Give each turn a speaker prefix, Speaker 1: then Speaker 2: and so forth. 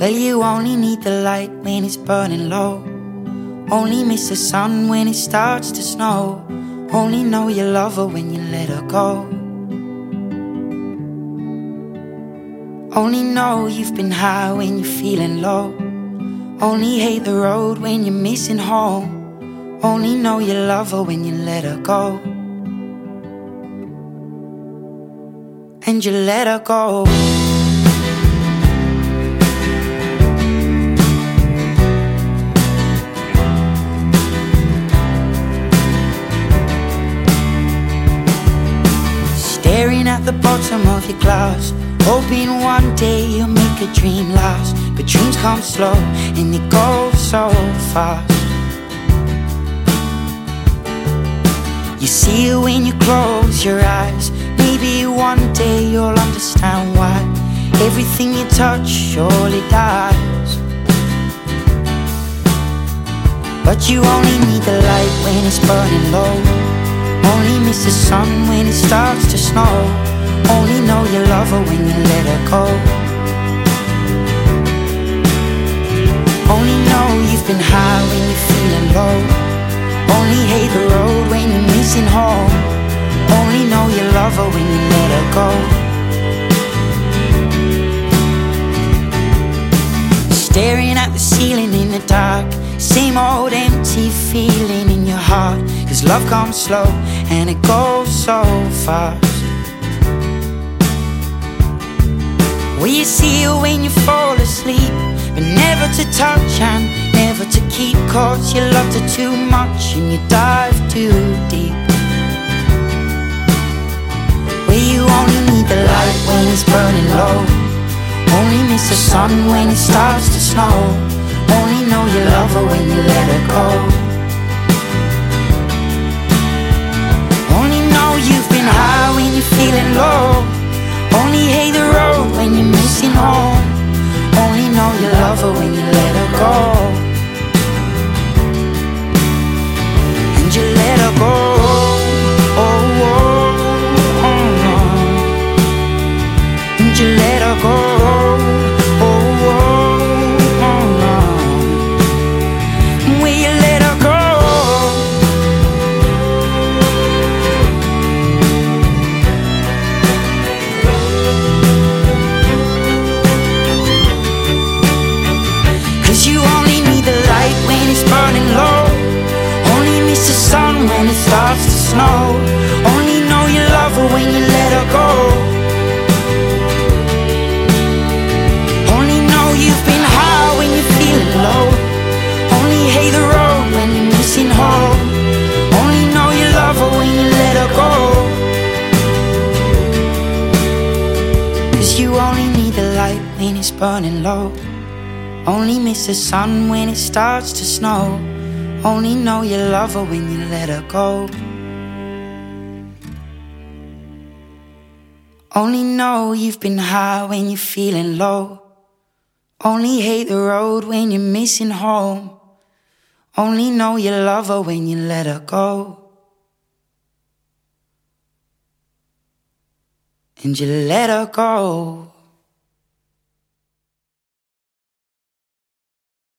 Speaker 1: Well, you only need the light when it's burning low. Only miss the sun when it starts to snow. Only know you love her when you let her go. Only know you've been high when you're feeling low. Only hate the road when you're missing home. Only know you love her when you let her go. And you let her go. Staring at the bottom of your glass, hoping one day you'll make a dream last. But dreams come slow and they go so fast. You see it when you close your eyes. Maybe one day you'll understand why everything you touch surely dies. But you only need the light when it's burning low. Only miss the sun when it starts to snow. Only know you love her when you let her go. Only know you've been high when you're feeling low. Only hate the road when you're missing home. Only know you love her when you let her go. Staring at the ceiling in the dark, same old empty feeling in your heart. 'Cause love comes slow and it goes so fast. Well, you see it when you fall asleep, but never to touch and never to keep. 'Cause you loved her too much and you dive too deep. Well, you only need the light when it's burning low. Only miss the sun when it starts to snow. Only know you love her when you let her go. Only know you've been high when you're feeling low. Only hate the road when you're missing home. Only know you love her when you let her go. And you let her go. Oh, oh, oh, oh. And you let her go. Oh, oh, oh, oh. Will you let her go? You only need the light when it's burning low. Only miss the sun when it starts to snow. Only know you love her when you let her go. Only know you've been high when you're feeling low. Only hate the road when you're missing home. Only know you love her when you let her go. 'Cause you only need the light when it's burning low. Only miss the sun when it starts to snow. Only know you love her when you let her go. Only know you've been high when you're feeling low. Only hate the road when you're missing home. Only know you love her when you let her go. And you let her go.